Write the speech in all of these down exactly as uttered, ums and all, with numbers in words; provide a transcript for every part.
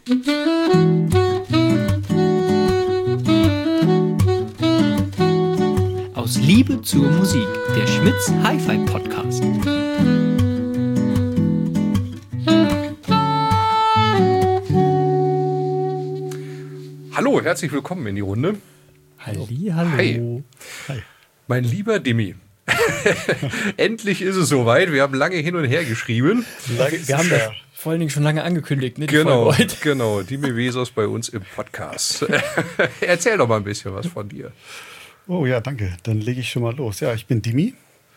Aus Liebe zur Musik, der Schmitz Hi-Fi Podcast. Hallo, herzlich willkommen in die Runde. Halli, hallo. Hi. Hi. Mein lieber Dimi. Endlich ist es soweit. Wir haben lange hin und her geschrieben. Wir, wir haben das vor allen Dingen schon lange angekündigt, ne? Die Genau, Folge heute. genau. Dimi Vesos bei uns im Podcast. Erzähl doch mal ein bisschen was von dir. Oh ja, danke. Dann lege ich schon mal los. Ja, ich bin Dimi.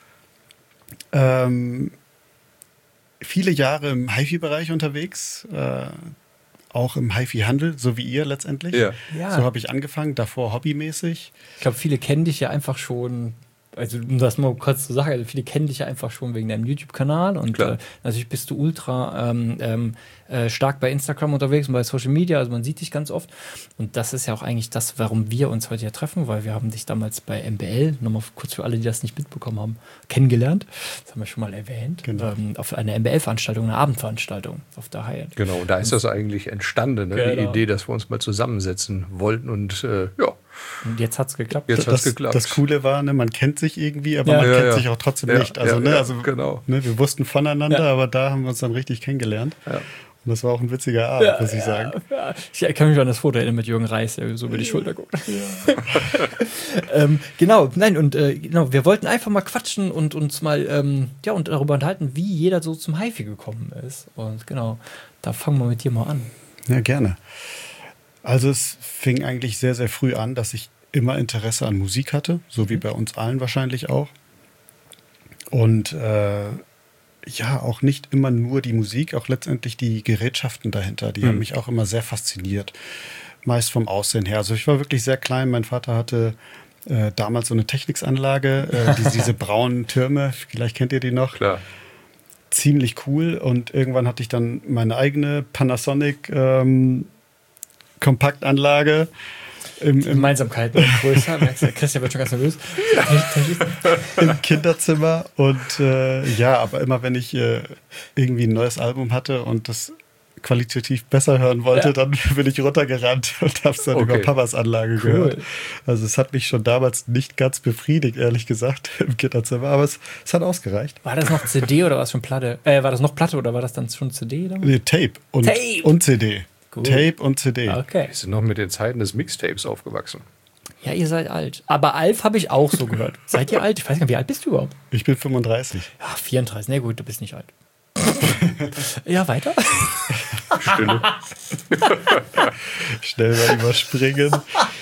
Ähm, viele Jahre im Hi-Fi-Bereich unterwegs. Äh, auch im Hi-Fi-Handel, so wie ihr letztendlich. Ja. Ja. So habe ich angefangen, davor hobbymäßig. Ich glaube, viele kennen dich ja einfach schon, also um das mal kurz zu sagen, also viele kennen dich ja einfach schon wegen deinem YouTube-Kanal und Klar. äh, natürlich bist du ultra ähm, ähm, äh, stark bei Instagram unterwegs und bei Social Media, also man sieht dich ganz oft und das ist ja auch eigentlich das, warum wir uns heute hier treffen, weil wir haben dich damals bei M B L, nochmal kurz für alle, die das nicht mitbekommen haben, kennengelernt, das haben wir schon mal erwähnt, Genau. ähm, auf einer M B L-Veranstaltung, einer Abendveranstaltung auf der Hyatt. Genau, und da ist das eigentlich entstanden, ne? Die Genau. Idee, dass wir uns mal zusammensetzen wollten und äh, ja, Und jetzt hat's geklappt. jetzt hat es Das, geklappt. das Coole war, ne, man kennt sich irgendwie, aber Ja. man Ja, kennt ja. sich auch trotzdem Ja, nicht. Also, ja, ne, ja, also genau. ne, wir wussten voneinander, Ja. aber da haben wir uns dann richtig kennengelernt. Ja. Und das war auch ein witziger Abend, muss ich sagen. Ja, ich kann mich an das Foto erinnern mit Jürgen Reis, der so über die Schulter guckt. ähm, genau, nein, und äh, genau, wir wollten einfach mal quatschen und uns mal ähm, ja, und darüber unterhalten, wie jeder so zum Hi-Fi gekommen ist. Und genau, da fangen wir mit dir mal an. Ja, gerne. Also es fing eigentlich sehr, sehr früh an, dass ich immer Interesse an Musik hatte, so wie bei uns allen wahrscheinlich auch. Und äh, ja, auch nicht immer nur die Musik, auch letztendlich die Gerätschaften dahinter, die Mhm. haben mich auch immer sehr fasziniert. Meist vom Aussehen her. Also ich war wirklich sehr klein, mein Vater hatte äh, damals so eine Technics-Anlage, äh, die, diese braunen Türme, vielleicht kennt ihr die noch. Klar. Ziemlich cool und irgendwann hatte ich dann meine eigene Panasonic ähm, Kompaktanlage im, im, Gemeinsamkeit größer, merkst du, Christian wird schon ganz nervös. im Kinderzimmer und äh, ja, aber immer wenn ich äh, irgendwie ein neues Album hatte und das qualitativ besser hören wollte, Ja. dann bin ich runtergerannt und habe es dann Okay. über Papas Anlage Cool. gehört. Also es hat mich schon damals nicht ganz befriedigt, ehrlich gesagt, im Kinderzimmer, aber es, es hat ausgereicht. War das noch C D oder war es schon Platte? Äh, war das noch Platte oder war das dann schon C D? Oder? Nee, Tape und, Tape. und C D. Cool. Tape und C D. Okay. Wir sind noch mit den Zeiten des Mixtapes aufgewachsen. Ja, ihr seid alt. Aber Alf habe ich auch so gehört. Seid ihr alt? Ich weiß gar nicht, wie alt bist du überhaupt? Ich bin fünfunddreißig. Ja, vierunddreißig. Na gut, du bist nicht alt. Ja, weiter? Stille. Schnell mal überspringen.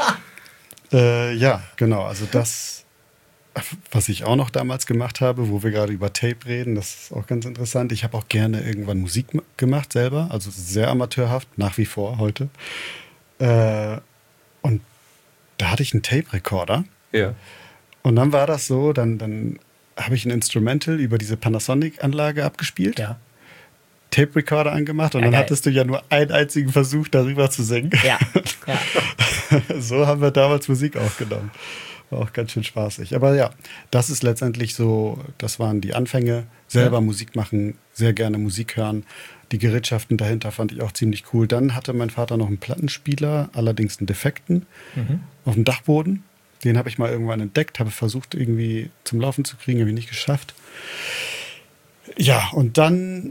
äh, ja, genau. Also das, was ich auch noch damals gemacht habe, wo wir gerade über Tape reden, das ist auch ganz interessant. Ich habe auch gerne irgendwann Musik m- gemacht selber, also sehr amateurhaft, nach wie vor heute. Äh, und da hatte ich einen Tape-Recorder. Ja. Und dann war das so, dann, dann habe ich ein Instrumental über diese Panasonic-Anlage abgespielt. Ja. Tape-Recorder angemacht und Ja, dann geil. hattest du ja nur einen einzigen Versuch, darüber zu singen. Ja. Ja. So haben wir damals Musik aufgenommen. War auch ganz schön spaßig. Aber ja, das ist letztendlich so, das waren die Anfänge. Selber Ja. Musik machen, sehr gerne Musik hören. Die Gerätschaften dahinter fand ich auch ziemlich cool. Dann hatte mein Vater noch einen Plattenspieler, allerdings einen defekten, Mhm. auf dem Dachboden. Den habe ich mal irgendwann entdeckt, habe versucht irgendwie zum Laufen zu kriegen, habe ich nicht geschafft. Ja, und dann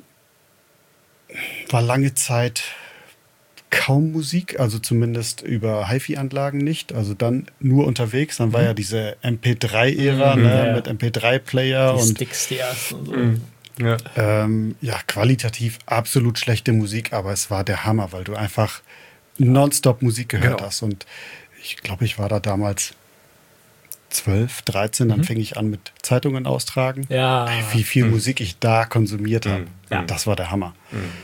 war lange Zeit kaum Musik, also zumindest über Hi-Fi-Anlagen nicht. Also dann nur unterwegs. Dann war ja diese M P drei Ära Mhm, ne, ja, ja. mit M P drei Player Die und Sticks, die ersten und so. Ja. ähm, ja, qualitativ absolut schlechte Musik, aber es war der Hammer, weil du einfach nonstop Musik gehört Genau. hast. Und ich glaube, ich war da damals zwölf, dreizehn, dann fing ich an mit Zeitungen austragen. Ja. Ey, wie viel Musik ich da konsumiert habe. Ja. Das war der Hammer.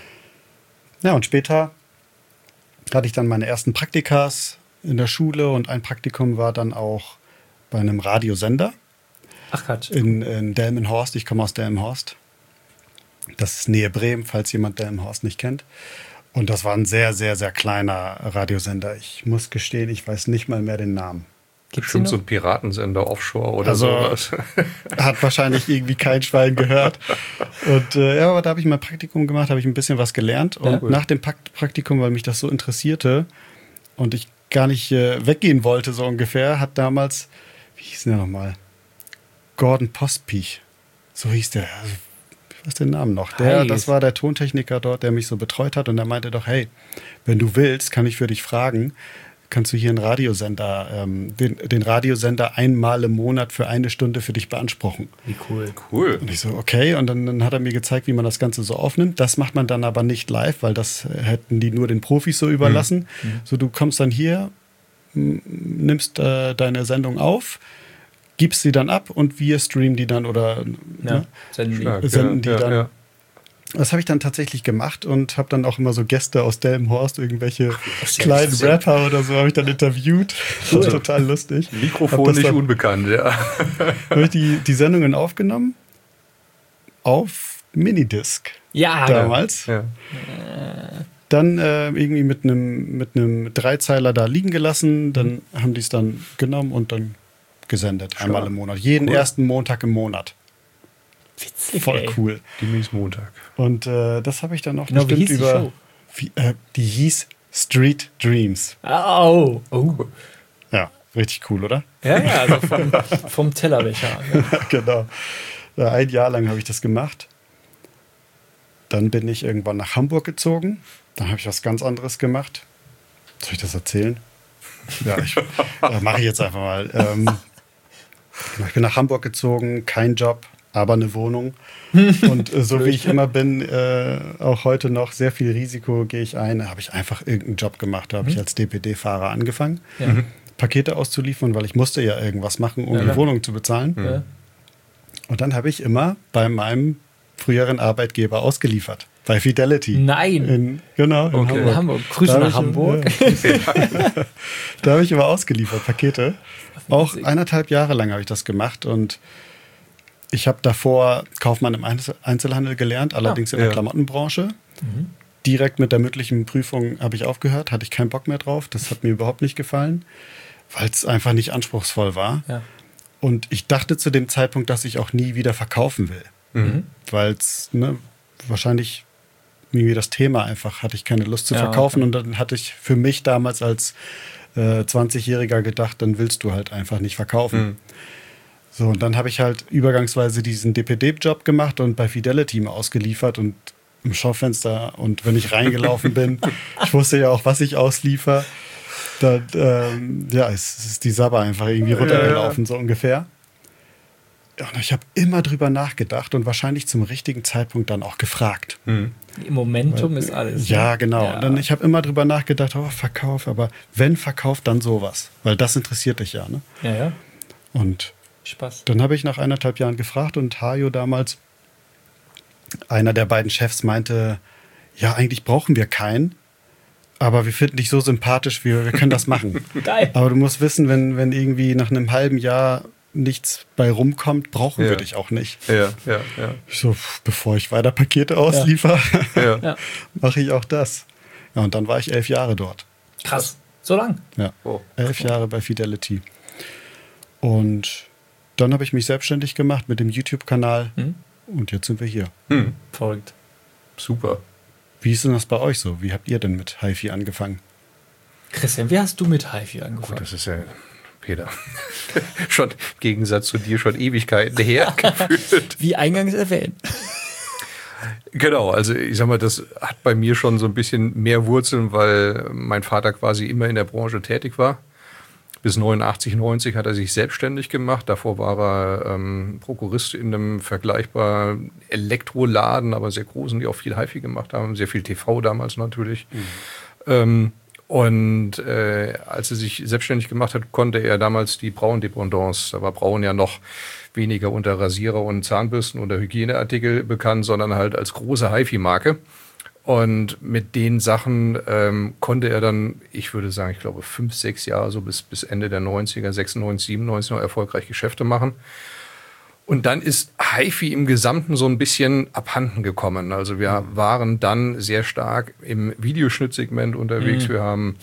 Ja, und später hatte ich dann meine ersten Praktikas in der Schule und ein Praktikum war dann auch bei einem Radiosender Ach Quatsch. in, in Delmenhorst. Ich komme aus Delmenhorst. Das ist Nähe Bremen, falls jemand Delmenhorst nicht kennt. Und das war ein sehr, sehr, sehr kleiner Radiosender. Ich muss gestehen, ich weiß nicht mal mehr den Namen. Gibt's Bestimmt die so noch? ein Piratensender offshore oder Also- sowas. Hat wahrscheinlich irgendwie kein Schwein gehört. Und äh, ja, aber da habe ich mein Praktikum gemacht, habe ich ein bisschen was gelernt. Und Ja. nach dem Pak- Praktikum, weil mich das so interessierte und ich gar nicht äh, weggehen wollte, so ungefähr, hat damals, wie hieß der nochmal? Gordon Postpiech. So hieß der. Also, ich weiß den Namen noch. Der, Heiß. das war der Tontechniker dort, der mich so betreut hat. Und der meinte doch, hey, wenn du willst, kann ich für dich fragen, kannst du hier einen Radiosender, ähm, den, den Radiosender einmal im Monat für eine Stunde für dich beanspruchen. Wie cool. Cool. Und ich so, okay. Und dann, dann hat er mir gezeigt, wie man das Ganze so aufnimmt. Das macht man dann aber nicht live, weil das hätten die nur den Profis so überlassen. So, du kommst dann hier, m- nimmst äh, deine Sendung auf, gibst sie dann ab und wir streamen die dann oder Ja, ne, senden die. Stark, senden die ja, dann. Ja. Das habe ich dann tatsächlich gemacht und habe dann auch immer so Gäste aus Delmenhorst, irgendwelche sehr kleinen lustig. Rapper oder so, habe ich dann interviewt. Das war total lustig. Hab Mikrofon das nicht dann- unbekannt, ja. habe ich die, die Sendungen aufgenommen auf Minidisc Ja, damals. ja. Dann äh, irgendwie mit einem mit einem Dreizeiler da liegen gelassen. Dann haben die es dann genommen und dann gesendet. Einmal im Monat. Jeden Cool. ersten Montag im Monat. witzig, Voll ey. cool. Gemäß Montag. Und äh, das habe ich dann auch Genau, wie bestimmt hieß die über. Show? Wie, äh, die hieß Street Dreams. Oh, oh. Ja, richtig cool, oder? Ja, ja, also vom, vom Tellerbecher. Ja. Genau. Ja, ein Jahr lang habe ich das gemacht. Dann bin ich irgendwann nach Hamburg gezogen. Dann habe ich was ganz anderes gemacht. Soll ich das erzählen? Ja, ich äh, mache ich jetzt einfach mal. Ähm, ich bin nach Hamburg gezogen, kein Job, aber eine Wohnung. Und äh, so wie ich immer bin, äh, auch heute noch, sehr viel Risiko gehe ich ein. Da habe ich einfach irgendeinen Job gemacht. Da habe ich als D P D-Fahrer angefangen, Ja. Pakete auszuliefern, weil ich musste ja irgendwas machen, um Ja, die klar. Wohnung zu bezahlen. Ja. Und dann habe ich immer bei meinem früheren Arbeitgeber ausgeliefert. Bei Fidelity. Nein. In, genau, in Okay. Hamburg. In Hamburg. Grüße Da nach hab ich, Hamburg. Ja. Da habe ich immer ausgeliefert, Pakete. Auch witzig. eineinhalb Jahre lang habe ich das gemacht und ich habe davor Kaufmann im Einzel- Einzelhandel gelernt, allerdings in der Ja. Klamottenbranche. Direkt mit der mündlichen Prüfung habe ich aufgehört, hatte ich keinen Bock mehr drauf. Das hat mir überhaupt nicht gefallen, weil es einfach nicht anspruchsvoll war. Ja. Und ich dachte zu dem Zeitpunkt, dass ich auch nie wieder verkaufen will. Mhm. Weil es ne, wahrscheinlich irgendwie das Thema einfach, hatte ich keine Lust zu Ja, verkaufen. klar. Und dann hatte ich für mich damals als äh, zwanzigjähriger gedacht, dann willst du halt einfach nicht verkaufen. Mhm. So, und dann habe ich halt übergangsweise diesen D P D-Job gemacht und bei Fidelity mal ausgeliefert und im Schaufenster. Und wenn ich reingelaufen bin, ich wusste ja auch, was ich ausliefer, dann ähm, ja, es ist die Sabber einfach irgendwie runtergelaufen, so ungefähr. Ja, und ich habe immer drüber nachgedacht und wahrscheinlich zum richtigen Zeitpunkt dann auch gefragt. Mhm. Im Momentum ist alles. Ja, ne? genau. Ja. Und dann, ich habe immer drüber nachgedacht, oh, Verkauf, aber wenn Verkauf, dann sowas. Weil das interessiert dich ja, ne? Ja, ja. Und Spaß. dann habe ich nach eineinhalb Jahren gefragt und Hajo damals, einer der beiden Chefs, meinte, ja, eigentlich brauchen wir keinen, aber wir finden dich so sympathisch, wir, wir können das machen. Geil. Aber du musst wissen, wenn, wenn irgendwie nach einem halben Jahr nichts bei rumkommt, brauchen Ja. wir dich auch nicht. Ja, ja, ja. Ich so, pf, bevor ich weiter Pakete ausliefer, ja. Ja. mache ich auch das. Ja, und dann war ich elf Jahre dort. Krass. So lang. Ja, Oh. elf Jahre bei Fidelity. Und dann habe ich mich selbstständig gemacht mit dem YouTube-Kanal Mhm. und jetzt sind wir hier. Hm. Verrückt. Super. Wie ist denn das bei euch so? Wie habt ihr denn mit HiFi angefangen? Christian, wie hast du mit HiFi Gut, angefangen? das ist ja, Peter, schon im Gegensatz zu dir schon Ewigkeiten her gefühlt. Wie eingangs erwähnt. Genau, also ich sag mal, das hat bei mir schon so ein bisschen mehr Wurzeln, weil mein Vater quasi immer in der Branche tätig war. Bis neunundachtzig, neunzig hat er sich selbstständig gemacht. Davor war er ähm, Prokurist in einem vergleichbar Elektroladen, aber sehr großen, die auch viel HiFi gemacht haben. Sehr viel T V damals natürlich. Ähm, und äh, als er sich selbstständig gemacht hat, konnte er damals die Braun-Dependance, da war Braun ja noch weniger unter Rasierer und Zahnbürsten oder Hygieneartikel bekannt, sondern halt als große HiFi-Marke. Und mit den Sachen ähm, konnte er dann, ich würde sagen, ich glaube fünf, sechs Jahre, so bis, bis Ende der neunziger, sechsundneunzig, siebenundneunzig noch erfolgreich Geschäfte machen. Und dann ist HiFi im Gesamten so ein bisschen abhanden gekommen. Also wir waren dann sehr stark im Videoschnittsegment unterwegs. Wir haben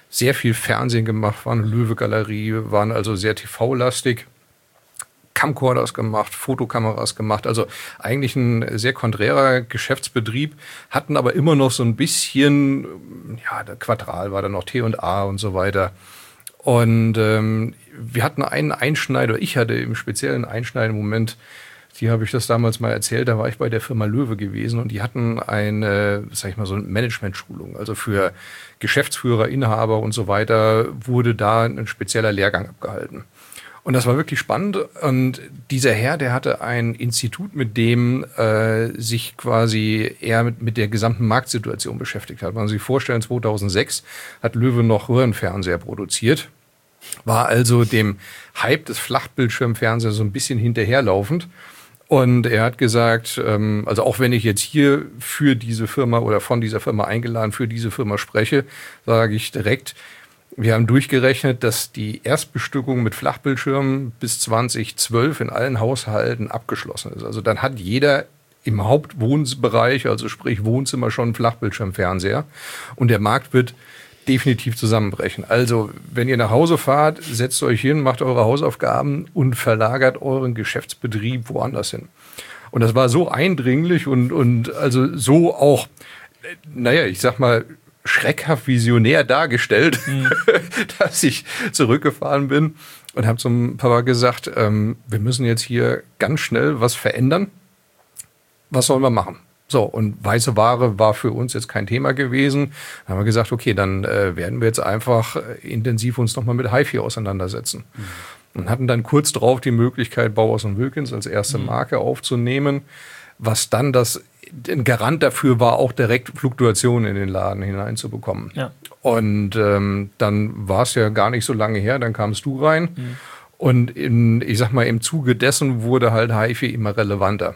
sehr viel Fernsehen gemacht, waren eine Löwe-Galerie, waren also sehr T V-lastig. Camcorders gemacht, Fotokameras gemacht, also eigentlich ein sehr konträrer Geschäftsbetrieb, hatten aber immer noch so ein bisschen, ja, der Quadral war dann noch T und A und so weiter. Und ähm, wir hatten einen Einschneider, ich hatte im speziellen Einschneider-Moment, die habe ich das damals mal erzählt, da war ich bei der Firma Löwe gewesen und die hatten eine, sag ich mal, so eine Management-Schulung, also für Geschäftsführer, Inhaber und so weiter wurde da ein spezieller Lehrgang abgehalten. Und das war wirklich spannend. Und dieser Herr, der hatte ein Institut, mit dem äh, sich quasi eher mit, mit der gesamten Marktsituation beschäftigt hat. Wenn man sich vorstellen, zweitausendsechs hat Löwe noch Röhrenfernseher produziert, war also dem Hype des Flachbildschirmfernsehers so ein bisschen hinterherlaufend. Und er hat gesagt, ähm, also auch wenn ich jetzt hier für diese Firma oder von dieser Firma eingeladen für diese Firma spreche, sage ich direkt, wir haben durchgerechnet, dass die Erstbestückung mit Flachbildschirmen bis zweitausendzwölf in allen Haushalten abgeschlossen ist. Also dann hat jeder im Hauptwohnbereich, also sprich Wohnzimmer, schon einen Flachbildschirmfernseher. Und der Markt wird definitiv zusammenbrechen. Also wenn ihr nach Hause fahrt, setzt euch hin, macht eure Hausaufgaben und verlagert euren Geschäftsbetrieb woanders hin. Und das war so eindringlich und, und also so auch, naja, ich sag mal, schreckhaft visionär dargestellt, mhm. dass ich zurückgefahren bin und habe zum Papa gesagt, ähm, wir müssen jetzt hier ganz schnell was verändern. Was sollen wir machen? So, und weiße Ware war für uns jetzt kein Thema gewesen. Dann haben wir gesagt, okay, dann äh, werden wir jetzt einfach intensiv uns nochmal mit HiFi auseinandersetzen. Mhm. Und hatten dann kurz drauf die Möglichkeit, Bauhaus und Wilkins als erste mhm. Marke aufzunehmen, was dann das ein Garant dafür war, auch direkt Fluktuationen in den Laden hineinzubekommen. Ja. Und ähm, dann war es ja gar nicht so lange her, dann kamst du rein. Mhm. Und in, ich sag mal, im Zuge dessen wurde halt HiFi immer relevanter.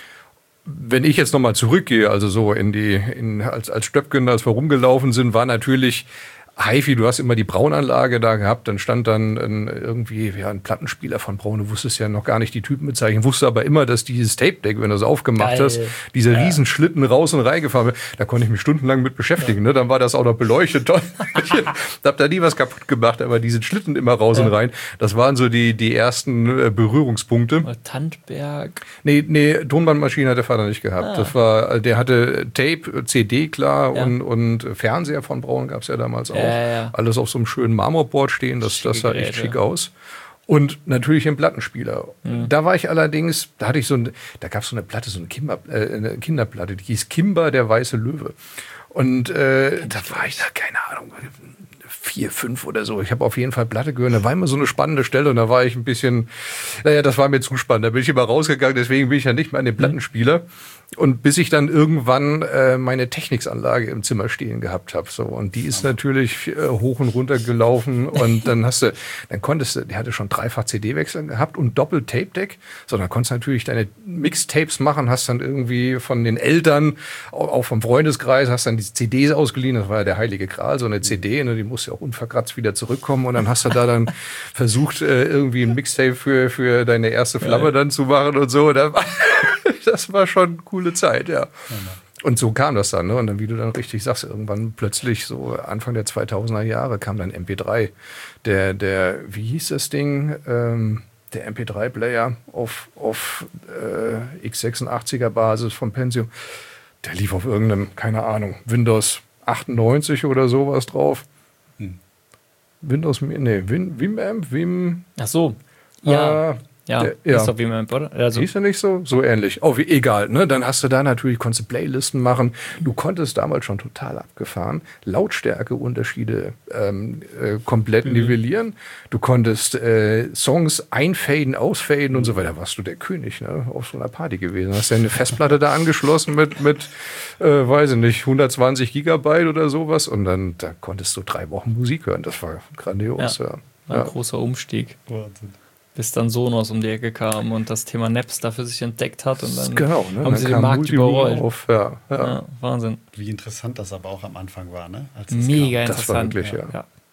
Wenn ich jetzt nochmal zurückgehe, also so in die, in, als, als Stöpken, als wir rumgelaufen sind, war natürlich HiFi, du hast immer die Braunanlage da gehabt, dann stand dann ein, irgendwie ja, ein Plattenspieler von Braun, du wusstest ja noch gar nicht die Typenbezeichnung, wusste aber immer, dass dieses Tape-Deck, wenn du es aufgemacht Geil. hast, diese ja. riesen Schlitten raus und reingefahren wird, da konnte ich mich stundenlang mit beschäftigen, ja. ne? Dann war das auch noch beleuchtet, toll. Ich hab da nie was kaputt gemacht, aber diese Schlitten immer raus ja. und rein, das waren so die, die ersten äh, Berührungspunkte. Tandberg? Nee, nee, Tonbandmaschine hat der Vater nicht gehabt. Ah. Das war, der hatte Tape, C D klar ja. und, und Fernseher von Braun gab es ja damals auch. Ja, ja. Alles auf so einem schönen Marmorboard stehen, das, das sah echt schick aus. Und natürlich im Plattenspieler. Mhm. Da war ich allerdings, da hatte ich so ein, da gab es so eine Platte, so eine, Kimber, äh, eine Kinderplatte, die hieß Kimber, der weiße Löwe. Und äh, da war ich da, keine Ahnung, vier, fünf oder so. Ich habe auf jeden Fall Platte gehört. Da war immer so eine spannende Stelle und da war ich ein bisschen, naja, das war mir zu spannend. Da bin ich immer rausgegangen, deswegen bin ich ja nicht mehr an den Plattenspieler. Und bis ich dann irgendwann äh, meine Techniksanlage im Zimmer stehen gehabt habe. So. Und die ist natürlich äh, hoch und runter gelaufen. Und dann hast du, dann konntest du, die hatte schon dreifach C D-Wechsel gehabt und doppelt Tape-Deck. So, dann konntest du natürlich deine Mixtapes machen, hast dann irgendwie von den Eltern, auch vom Freundeskreis, hast dann die C Ds ausgeliehen. Das war ja der heilige Gral, so eine C D, ne, die musste ja auch unverkratzt wieder zurückkommen. Und dann hast du da dann versucht, äh, irgendwie ein Mixtape für, für deine erste Flamme dann zu machen und so. Da war Das war schon eine coole Zeit, ja. Und so kam das dann, ne? Und dann, wie du dann richtig sagst, irgendwann plötzlich, so Anfang der zweitausender Jahre, kam dann M P drei. Der, der, wie hieß das Ding? Ähm, der M P drei Player auf, auf äh, x sechsundachtziger Basis vom Pentium. Der lief auf irgendeinem, keine Ahnung, Windows achtundneunzig oder sowas drauf. Hm. Windows, nee, Win, Wimamp, Wim. Ach so, ja. Äh, Ja, der, ja. ist doch wie man, oder? Also. Hieß er nicht so? So ähnlich. Oh, wie, egal, ne? Dann hast du da natürlich, konntest du Playlisten machen. Du konntest damals schon total abgefahren Lautstärkeunterschiede ähm, äh, komplett mhm. nivellieren. Du konntest äh, Songs einfaden, ausfaden mhm. und so weiter. Warst du der König, ne? Auf so einer Party gewesen. Hast ja eine Festplatte da angeschlossen mit, mit äh, weiß ich nicht, hundertzwanzig Gigabyte oder sowas. Und dann da konntest du drei Wochen Musik hören. Das war grandios, ja. ja. War ein ja. großer Umstieg. Wahnsinn. Bis dann Sonos um die Ecke kam und das Thema Napster für sich entdeckt hat und dann genau, ne? haben dann sie den Markt überrollt. Auf. Ja, ja. Ja, Wahnsinn. Wie interessant das aber auch am Anfang war, ne? Als Mega kam. interessant. Das war wirklich, ja. ja.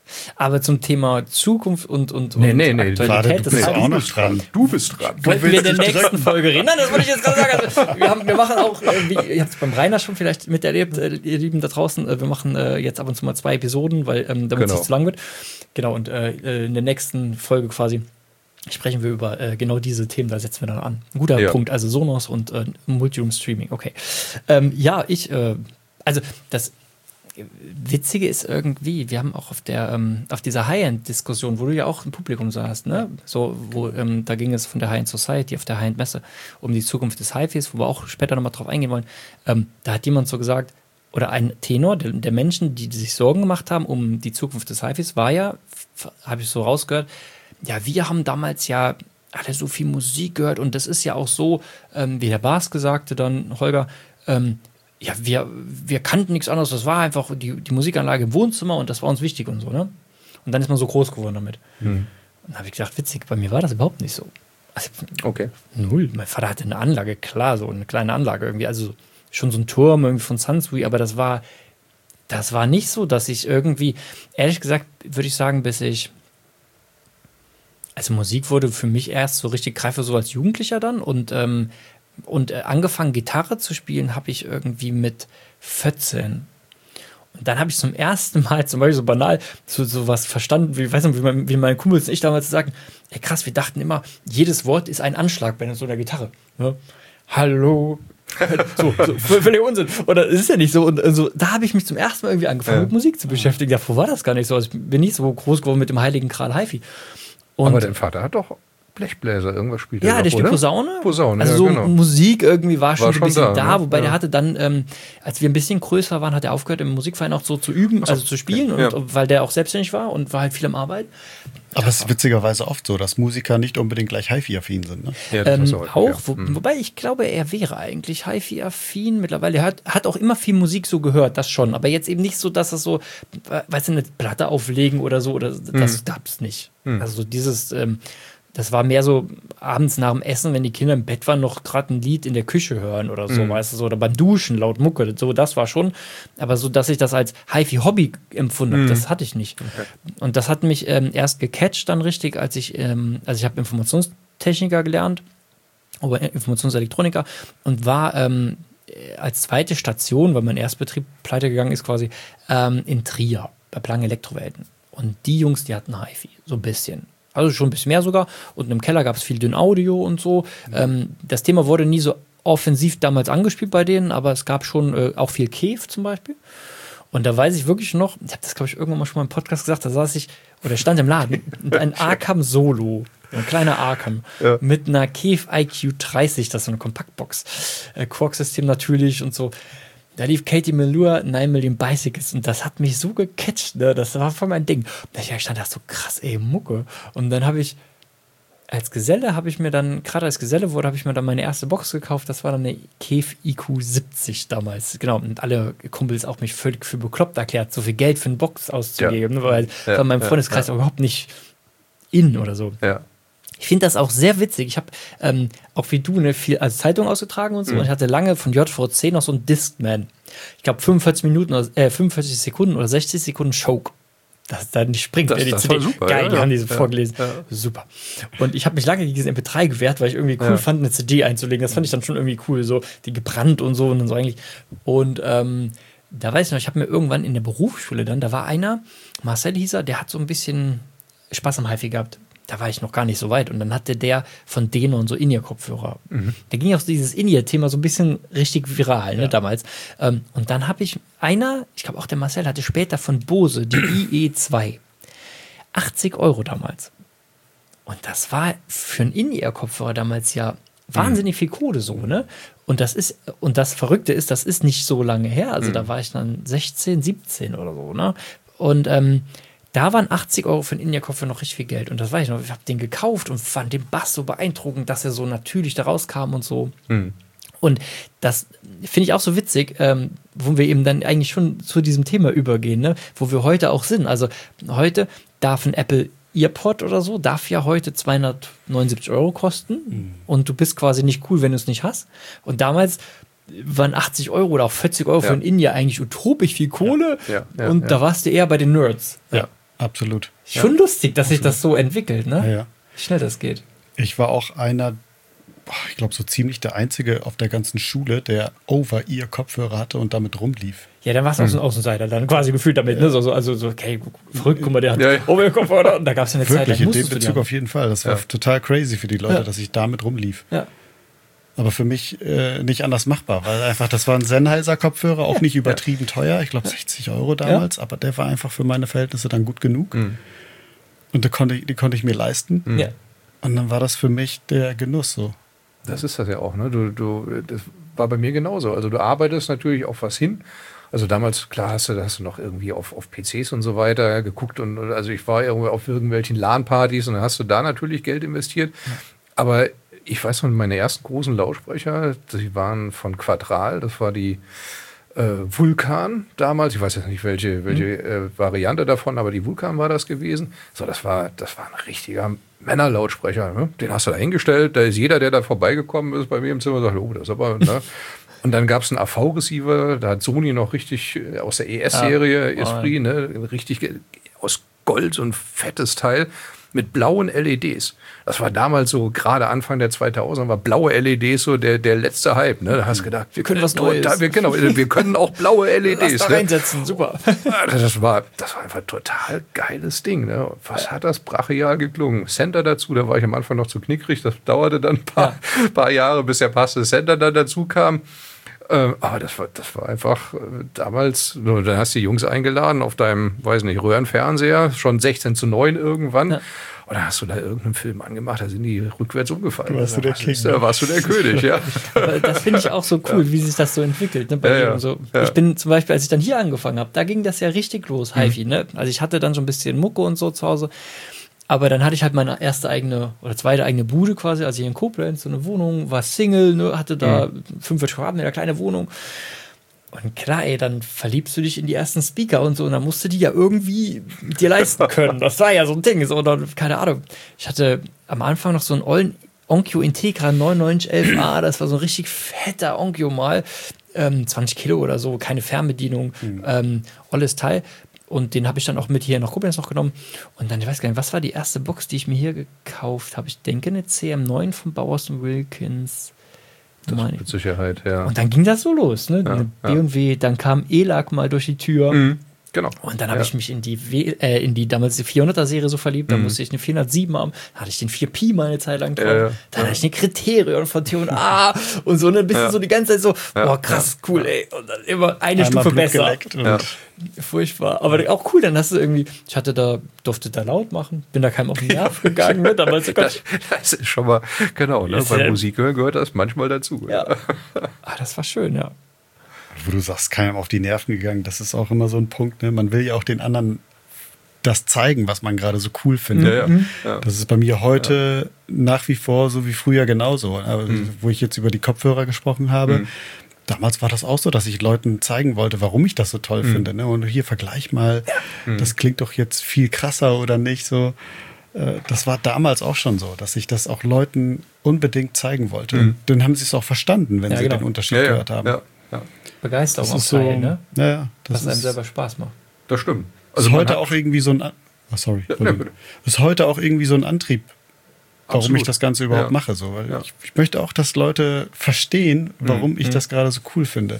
Aber zum Thema Zukunft und, und, Nee, und nee, nee, Aktualität, warte, du das bist heißt, auch noch dran. Du bist dran. wollten wir in der nächsten Folge reden. Nein, das wollte ich jetzt gerade sagen. Also, wir, haben, wir machen auch, äh, wie, ihr habt es beim Rainer schon vielleicht miterlebt, äh, ihr Lieben da draußen, äh, wir machen äh, jetzt ab und zu mal zwei Episoden, weil ähm, damit es Genau. nicht zu lang wird. Genau, und äh, in der nächsten Folge quasi sprechen wir über äh, genau diese Themen, da setzen wir dann an. Ein guter Ja. Punkt, also Sonos und äh, Multiroom-Streaming, okay. Ähm, ja, ich, äh, also das Witzige ist irgendwie, wir haben auch auf der ähm, auf dieser High-End-Diskussion, wo du ja auch ein Publikum saßt, ne? So, wo ähm, da ging es von der High-End Society auf der High-End-Messe um die Zukunft des Hi-Fis, wo wir auch später nochmal drauf eingehen wollen. Ähm, da hat jemand so gesagt, oder ein Tenor der, der Menschen, die, die sich Sorgen gemacht haben um die Zukunft des Hi-Fis, war ja, habe ich so rausgehört, ja, wir haben damals ja alle so viel Musik gehört und das ist ja auch so, ähm, wie der Bas sagte dann, Holger, ähm, ja, wir, wir kannten nichts anderes, das war einfach die, die Musikanlage im Wohnzimmer und das war uns wichtig und so, ne? Und dann ist man so groß geworden damit. Hm. Und dann habe ich gedacht, witzig, bei mir war das überhaupt nicht so. Also, Okay. null. Mein Vater hatte eine Anlage, klar, so eine kleine Anlage irgendwie, also schon so ein Turm irgendwie von Sunsui, aber das war, das war nicht so, dass ich irgendwie, ehrlich gesagt, würde ich sagen, bis ich, also Musik wurde für mich erst so richtig greife so als Jugendlicher dann und ähm, Und äh, angefangen, Gitarre zu spielen, habe ich irgendwie mit vierzehn. Und dann habe ich zum ersten Mal, zum Beispiel so banal, so, so was verstanden, wie, weiß nicht, wie, mein, wie meine Kumpels und ich damals sagen, ey krass, wir dachten immer, jedes Wort ist ein Anschlag bei so einer Gitarre. Ne? Hallo. so, so völlig Unsinn. Oder es ist ja nicht so. Und also, da habe ich mich zum ersten Mal irgendwie angefangen, Ja. mit Musik zu beschäftigen. Davor war das gar nicht so. Also, ich bin nicht so groß geworden mit dem heiligen Gral Hi-Fi. Und Aber dein Vater hat doch Blechbläser, irgendwas spielt ja, er der doch, spielt oder? Posaune. Posaune, also ja, so genau. Musik irgendwie war schon War so ein schon bisschen da, da, ne? wobei Ja. der hatte dann, ähm, als wir ein bisschen größer waren, hat er aufgehört, im Musikverein auch so zu üben, also zu spielen, okay. und, Ja. weil der auch selbstständig war und war halt viel am Arbeit. Aber es ist witzigerweise oft so, dass Musiker nicht unbedingt gleich Hi-Fi-affin sind. Ne? Ja, das Ähm, hast du heute, auch, ja. wo, Hm. wobei ich glaube, er wäre eigentlich Hi-Fi-affin mittlerweile. Er hat, hat auch immer viel Musik so gehört, das schon. Aber jetzt eben nicht so, dass es so, äh, weißt du, eine Platte auflegen oder so, oder das gab's nicht. Also so dieses, ähm, das war mehr so abends nach dem Essen, wenn die Kinder im Bett waren, noch gerade ein Lied in der Küche hören oder so, weißt du, so, oder beim Duschen laut Mucke, so, das war schon, aber so, dass ich das als Hi-Fi-Hobby empfunden habe, das hatte ich nicht. Und das hat mich ähm, erst gecatcht dann richtig, als ich, ähm, also ich habe Informationstechniker gelernt, oder Informationselektroniker und war ähm, als zweite Station, weil mein Erstbetrieb pleite gegangen ist quasi, ähm, in Trier, bei Planck Elektrowelten. Und die Jungs, die hatten Hi-Fi, so ein bisschen. Also schon ein bisschen mehr sogar. Und im Keller gab es viel dünn Audio und so. Mhm. Ähm, das Thema wurde nie so offensiv damals angespielt bei denen, aber es gab schon äh, auch viel Kef zum Beispiel. Und da weiß ich wirklich noch, ich habe das, glaube ich, irgendwann mal schon mal im Podcast gesagt, da saß ich, oder stand im Laden, ein Arkham Solo, ein kleiner Arkham, ja. mit einer Kef I Q dreißig, das ist so eine Kompaktbox. Äh, Quark-System natürlich und so. Da lief Katie Melua, nine Million Bicycles und das hat mich so gecatcht, ne? Das war voll mein Ding. Ich stand da so krass, ey, Mucke. Und dann habe ich, als Geselle habe ich mir dann, gerade als Geselle wurde, habe ich mir dann meine erste Box gekauft. Das war dann eine Kef I Q siebzig damals. Genau, und alle Kumpels auch mich völlig für bekloppt erklärt, so viel Geld für eine Box auszugeben, ja. weil ja, von meinem Freundeskreis ja, ja. überhaupt nicht in oder so. Ja. Ich finde das auch sehr witzig. Ich habe ähm, auch wie du ne, viel als Zeitung ausgetragen und so. Mhm. Und ich hatte lange von J V C noch so einen Discman. Ich glaube fünfundvierzig Minuten, oder, äh, fünfundvierzig Sekunden oder sechzig Sekunden Choke. Das da nicht springt. Das, ja, die das C D. war super. Geil, ja, die ja. haben diese ja. vorgelesen. Ja. Super. Und ich habe mich lange gegen diesen M P drei gewehrt, weil ich irgendwie cool ja. fand, eine C D einzulegen. Das fand ich dann schon irgendwie cool. So, die gebrannt und so und dann so eigentlich. Und ähm, da weiß ich noch, ich habe mir irgendwann in der Berufsschule dann, da war einer, Marcel hieß er, der hat so ein bisschen Spaß am Hi-Fi gehabt. Da war ich noch gar nicht so weit. Und dann hatte der von Denon so In-Ear-Kopfhörer. Mhm. Da ging auch so dieses In-Ear-Thema so ein bisschen richtig viral, ne, ja. damals. Ähm, und dann habe ich einer, ich glaube auch der Marcel, hatte später von Bose die I E zwei. achtzig Euro damals. Und das war für einen In-Ear-Kopfhörer damals ja wahnsinnig viel Kohle so, ne? Und das ist, und das Verrückte ist, das ist nicht so lange her. Also mhm. da war ich dann sechzehn, siebzehn oder so, ne? Und ähm, da waren achtzig Euro für einen In-Ear-Kopfhörer noch richtig viel Geld. Und das weiß ich noch. Ich habe den gekauft und fand den Bass so beeindruckend, dass er so natürlich da rauskam und so. Mhm. Und das finde ich auch so witzig, ähm, wo wir eben dann eigentlich schon zu diesem Thema übergehen, ne? Wo wir heute auch sind. Also heute darf ein Apple EarPod oder so, darf ja heute zweihundertneunundsiebzig Euro kosten. Mhm. Und du bist quasi nicht cool, wenn du es nicht hast. Und damals waren achtzig Euro oder auch vierzig Euro ja. für ein In-Ear eigentlich utopisch viel Kohle. Ja. Ja. Ja. Und ja. da warst du eher bei den Nerds. Ja. Absolut. Schon lustig, dass sich das so entwickelt, ne? Ja, ja. Wie schnell das geht. Ich war auch einer, boah, ich glaube so ziemlich der Einzige auf der ganzen Schule, der Over-Ear-Kopfhörer hatte und damit rumlief. Ja, dann warst du auch so ein Außenseiter, dann quasi gefühlt damit, ne? So, so, also so, okay, verrückt, guck mal, der hat Ja, ja. Over-Ear-Kopfhörer und da gab es ja eine Zeit Wirklich, lang, in dem musstest du die Bezug haben. auf jeden Fall. Das war Ja. total crazy für die Leute, Ja. dass ich damit rumlief. Ja. Aber für mich äh, nicht anders machbar, weil einfach, das war ein Sennheiser-Kopfhörer, auch nicht übertrieben teuer, ich glaube sechzig Euro damals, aber der war einfach für meine Verhältnisse dann gut genug. Mhm. Und die konnte, ich- die konnte ich mir leisten. Ja. Und dann war das für mich der Genuss so. Das ist das ja auch, ne? Du, du, das war bei mir genauso. Also du arbeitest natürlich auf was hin. Also damals, klar, hast du, hast du noch irgendwie auf, auf P Cs und so weiter geguckt. Und also ich war irgendwo auf irgendwelchen LAN-Partys und dann hast du da natürlich Geld investiert. Aber ich weiß noch, meine ersten großen Lautsprecher, die waren von Quadral, das war die äh, Vulkan damals. Ich weiß jetzt nicht, welche, welche äh, Variante davon, aber die Vulkan war das gewesen. So, das war, das war ein richtiger Männerlautsprecher. Ne? Den hast du da hingestellt. Da ist jeder, der da vorbeigekommen ist bei mir im Zimmer, sagt, oh, das ist aber, ne? Und dann gab es einen A V-Receiver, da hat Sony noch richtig äh, aus der E S-Serie, Ah, Esprit, ne? Richtig ge- aus Gold, so ein fettes Teil mit blauen L E Ds. Das war damals so, gerade Anfang der zweitausender, war blaue L E Ds so der, der letzte Hype. Ne? Da hast du gedacht, wir können was äh, Neues. Da, wir, genau, wir können auch blaue L E Ds. Lass da Ne? reinsetzen, super. Das war, das war einfach ein total geiles Ding. Ne? Was hat das brachial geklungen? Center dazu, da war ich am Anfang noch zu knickrig. Das dauerte dann ein paar, paar Jahre, bis der passende Center dann dazu kam. Ähm, aber das war, das war einfach äh, damals, nur, dann hast du die Jungs eingeladen auf deinem, weiß nicht, Röhrenfernseher, schon sechzehn zu neun irgendwann. Ja. Und dann hast du da irgendeinen Film angemacht, da sind die rückwärts umgefallen. Du warst Da du der warst King, Da ne? warst du der König, ja. Aber das finde ich auch so cool, wie sich das so entwickelt. Ne, bei Ja, mir ja. und so. Ja. Ich bin zum Beispiel, als ich dann hier angefangen habe, da ging das ja richtig los, Hi-Fi. Ne? Also ich hatte dann so ein bisschen Mucke und so zu Hause. Aber dann hatte ich halt meine erste eigene oder zweite eigene Bude quasi, also hier in Koblenz, so eine Wohnung, war Single, ne, hatte da fünfundvierzig Quadratmeter, kleine Wohnung. Und klar, ey, dann verliebst du dich in die ersten Speaker und so, und dann musst du die ja irgendwie dir leisten können. Das war ja so ein Ding. So, oder, keine Ahnung. Ich hatte am Anfang noch so einen ollen Onkyo Integra neunundneunzig elf A, das war so ein richtig fetter Onkyo mal. Ähm, zwanzig Kilo oder so, keine Fernbedienung, Mhm. ähm, olles Teil. Und den habe ich dann auch mit hier nach Koblenz noch genommen. Und dann, ich weiß gar nicht, was war die erste Box, die ich mir hier gekauft habe? Ich denke eine C M neun von Bowers und Wilkins. Das Meine ich. mit Sicherheit, ja. Und dann ging das so los, ne? Ja, Eine ja. B und W, dann kam E L A G mal durch die Tür. Mhm, genau. Und dann habe Ja. ich mich in die, W- äh, in die damals die vierhunderter-Serie so verliebt. Dann Mhm. musste ich eine vierhundertsieben haben. Dann hatte ich den vier Pi mal eine Zeit lang drauf. Ja, ja. Dann hatte ich eine Kriterion von T und A und so. Und ein bisschen Ja. so die ganze Zeit so, Ja. boah, krass, cool, ey. Und dann immer eine Einmal Stufe Blut besser. geleckt und Ja. Furchtbar. Aber auch cool, dann hast du irgendwie, ich hatte da, durfte da laut machen, bin da keinem auf den Nerv gegangen. Ne? Damals, oh Das, Gott. das ist schon mal, genau, ne? Ist Bei ja- Musik hören gehört das manchmal dazu. Ja. Ah, das war schön, ja. wo du sagst, keinem auf die Nerven gegangen, das ist auch immer so ein Punkt, ne? Man will ja auch den anderen das zeigen, was man gerade so cool findet. Ja, ja. Ja. Das ist bei mir heute nach wie vor so wie früher genauso. Aber wo ich jetzt über die Kopfhörer gesprochen habe, Mhm. damals war das auch so, dass ich Leuten zeigen wollte, warum ich das so toll Mhm. finde. Ne? Und hier vergleich mal, das klingt doch jetzt viel krasser oder nicht so. Äh, Das war damals auch schon so, dass ich das auch Leuten unbedingt zeigen wollte. Und dann haben sie es auch verstanden, wenn Ja, sie genau. den Unterschied Ja, ja, gehört haben. ja, ja, Begeisterung Das auch ist so, Teil, ne? ja, ja, das Was einem ist, selber Spaß macht. das stimmt. also man heute hat- auch irgendwie so ein, An- oh, sorry, Ja, ja, bitte. ist heute auch irgendwie so ein Antrieb, warum Absolut. ich das Ganze überhaupt Ja. mache. So. Weil Ja. ich, ich möchte auch, dass Leute verstehen, warum Mhm. ich das gerade so cool finde.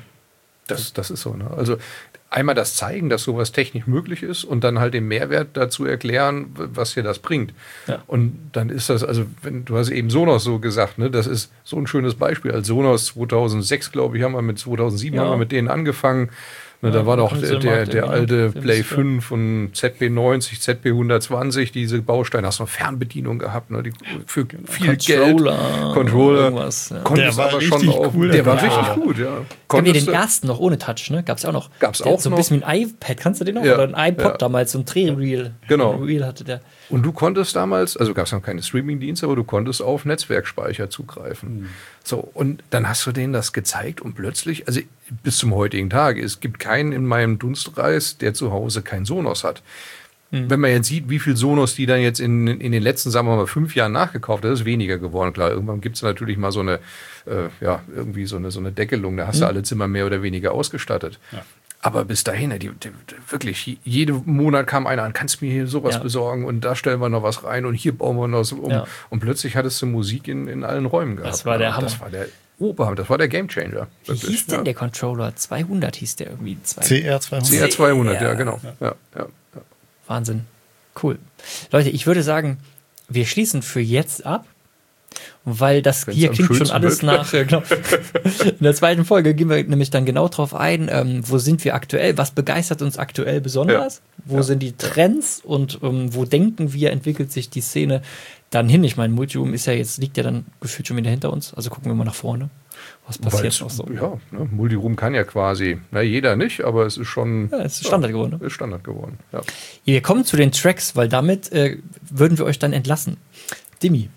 Das, das ist so. Ne? Also einmal das zeigen, dass sowas technisch möglich ist und dann halt den Mehrwert dazu erklären, w- was dir das bringt. Ja. Und dann ist das, also wenn du hast eben Sonos so gesagt, ne, das ist so ein schönes Beispiel. Als Sonos zweitausendsechs, glaube ich, haben wir mit zweitausendsieben Ja. haben wir mit denen angefangen. Ne, Ja, da war doch haben sie der, im der, Markt der irgendwie, alte ne? Play Ja. fünf und Z P neunzig, Z P hundertzwanzig, diese Bausteine, hast du noch Fernbedienung gehabt, ne, die für viel Controller, Geld. Controller. irgendwas, ja. Konntest Der war aber schon richtig auf, cool, Der der war Controller. richtig gut, ja. Gab ja Konntest den du- ersten noch ohne Touch, ne? Gab's ja auch noch. Gab's Der auch hat so ein noch. bisschen wie ein iPad, kannst du den noch? Ja. Oder ein iPod Ja. damals, so ein Drehreel. Genau. Ein Reel hatte der. Und du konntest damals, also gab es noch keine Streaming-Dienste, aber du konntest auf Netzwerkspeicher zugreifen. So, und dann hast du denen das gezeigt und plötzlich, also bis zum heutigen Tage, es gibt keinen in meinem Dunstkreis, der zu Hause kein Sonos hat. Wenn man jetzt sieht, wie viel Sonos die dann jetzt in, in den letzten, sagen wir mal, fünf Jahren nachgekauft haben, das ist weniger geworden. Klar, irgendwann gibt es natürlich mal so eine, äh, ja, irgendwie so eine, so eine Deckelung, da hast du alle Zimmer mehr oder weniger ausgestattet. Aber bis dahin, die, die, wirklich, jeden Monat kam einer an, kannst du mir hier sowas Ja. besorgen und da stellen wir noch was rein und hier bauen wir noch was um. Ja. Und plötzlich hattest du Musik in, in allen Räumen gehabt. Das war der Hammer. Das war der Oberhammer, das war der Gamechanger. Wie hieß denn der Controller? zweihundert hieß der irgendwie. C R zweihundert. C R zweihundert, ja, Ja. genau. Ja, ja, ja. Wahnsinn. Cool. Leute, ich würde sagen, wir schließen für jetzt ab, weil das Wenn's hier am klingt schon schönsten alles wird. nach. äh, Genau. In der zweiten Folge gehen wir nämlich dann genau drauf ein, ähm, wo sind wir aktuell, was begeistert uns aktuell besonders, wo Ja. sind die Trends und ähm, wo denken wir, entwickelt sich die Szene dann hin. Ich meine, Multiroom ist ja jetzt, liegt ja dann gefühlt schon wieder hinter uns, also gucken wir mal nach vorne. Was passiert Weil's- noch so? Ja, ne, Multiroom kann ja quasi, na, jeder nicht, aber es ist schon Ja, es ist Standard geworden. Ne? ist Standard geworden. Ja. Wir kommen zu den Tracks, weil damit äh, würden wir euch dann entlassen. Dimi.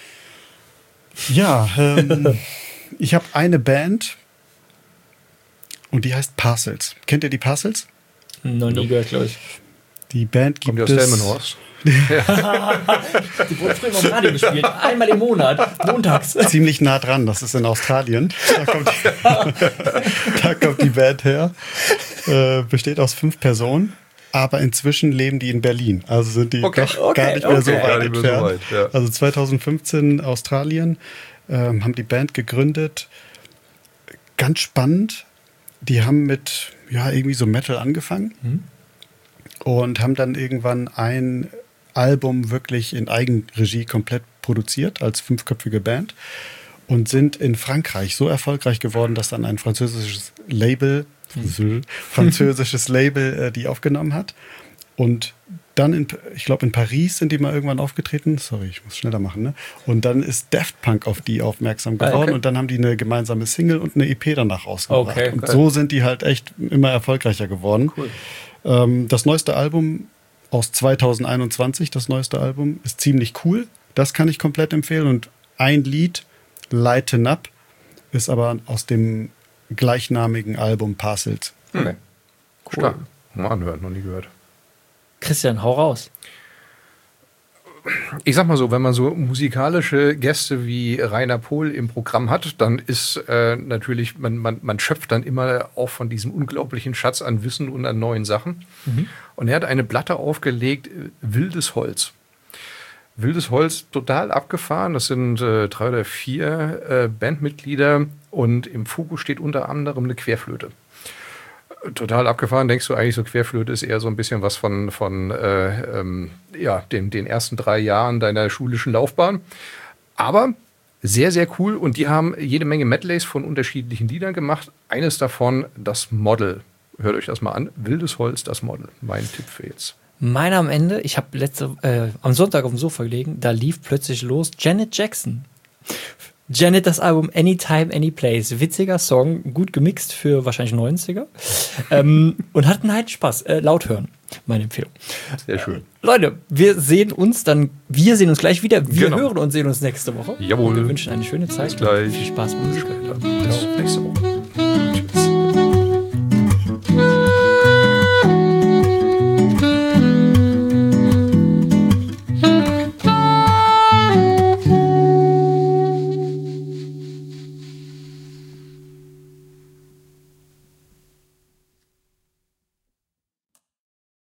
Ja, ähm, ich habe eine Band und die heißt Parcels. Kennt ihr die Parcels? Noch nie gehört, glaube ich. Die Band gibt Kommt ja aus es. Delmenhorst. Die wurde früher mal im Radio gespielt. Einmal im Monat. Montags. Ziemlich nah dran, das ist in Australien. Da kommt die, da kommt die Band her. Äh, besteht aus fünf Personen, aber inzwischen leben die in Berlin. Also sind die Okay. doch Okay, gar nicht mehr so okay. weit Gar nicht mehr so entfernt. weit, ja. Also zweitausendfünfzehn Australien, ähm, haben die Band gegründet. Ganz spannend. Die haben mit ja irgendwie so Metal angefangen Mhm. und haben dann irgendwann ein Album wirklich in Eigenregie komplett produziert als fünfköpfige Band und sind in Frankreich so erfolgreich geworden, dass dann ein französisches Label, französisches Label äh, die aufgenommen hat. Und dann, in, ich glaube, in Paris sind die mal irgendwann aufgetreten. Sorry, ich muss schneller machen. Ne? Und dann ist Daft Punk auf die aufmerksam geworden. Okay. Und dann haben die eine gemeinsame Single und eine E P danach rausgebracht. Okay, und geil. so sind die halt echt immer erfolgreicher geworden. Cool. Ähm, das neueste Album aus zweitausendeinundzwanzig, das neueste Album, ist ziemlich cool. Das kann ich komplett empfehlen. Und ein Lied, Lighten Up, ist aber aus dem gleichnamigen Album Parcels. Okay. Stark. Mal anhören, noch nie gehört. Christian, hau raus. Ich sag mal so, wenn man so musikalische Gäste wie Rainer Pohl im Programm hat, dann ist äh, natürlich, man, man, man schöpft dann immer auch von diesem unglaublichen Schatz an Wissen und an neuen Sachen. Und er hat eine Platte aufgelegt, äh, Wildes Holz. Wildes Holz, total abgefahren. Das sind äh, drei oder vier äh, Bandmitglieder und im Fokus steht unter anderem eine Querflöte. Total abgefahren, denkst du eigentlich, so Querflöte ist eher so ein bisschen was von, von äh, ähm, ja, dem, den ersten drei Jahren deiner schulischen Laufbahn. Aber sehr, sehr cool und die haben jede Menge Medleys von unterschiedlichen Liedern gemacht. Eines davon, das Model. Hört euch das mal an. Wildes Holz, das Model. Mein Tipp für jetzt. Meiner am Ende, ich habe letzte äh, am Sonntag auf dem Sofa gelegen, da lief plötzlich los Janet Jackson. Janet, das Album Anytime, Anyplace. Witziger Song, gut gemixt für wahrscheinlich neunziger. ähm, und hatten halt Spaß. Äh, laut hören, meine Empfehlung. Sehr schön. Leute, wir sehen uns dann, wir sehen uns gleich wieder. Wir Genau. hören und sehen uns nächste Woche. Jawohl. Und wir wünschen eine schöne Zeit. Bis gleich. Viel Spaß mit Musik. Bis nächste Woche.